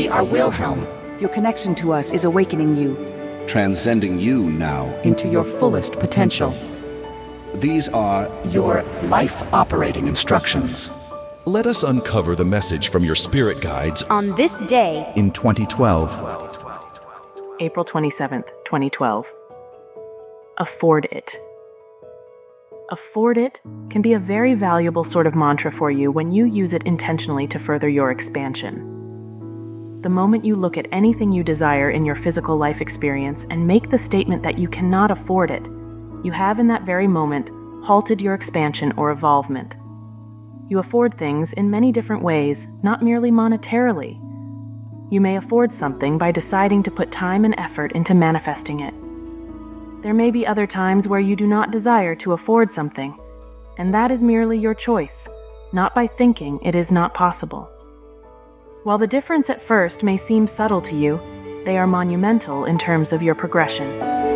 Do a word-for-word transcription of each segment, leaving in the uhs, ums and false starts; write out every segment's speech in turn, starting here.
We are Wilhelm. Your connection to us is awakening you. Transcending you now. Into your fullest potential. These are your life operating instructions. Let us uncover the message from your spirit guides on this day in twenty twelve. April twenty-seventh, twenty twelve. Afford it. Afford it can be a very valuable sort of mantra for you when you use it intentionally to further your expansion. The moment you look at anything you desire in your physical life experience and make the statement that you cannot afford it, you have in that very moment halted your expansion or evolvement. You afford things in many different ways, not merely monetarily. You may afford something by deciding to put time and effort into manifesting it. There may be other times where you do not desire to afford something, and that is merely your choice, not by thinking it is not possible. While the difference at first may seem subtle to you, they are monumental in terms of your progression.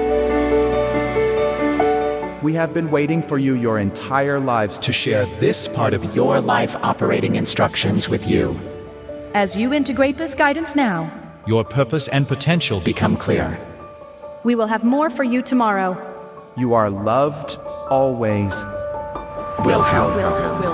We have been waiting for you your entire lives to share this part of your life operating instructions with you. As you integrate this guidance now, your purpose and potential become clear. We will have more for you tomorrow. You are loved always. Wilhelm. Wilhelm.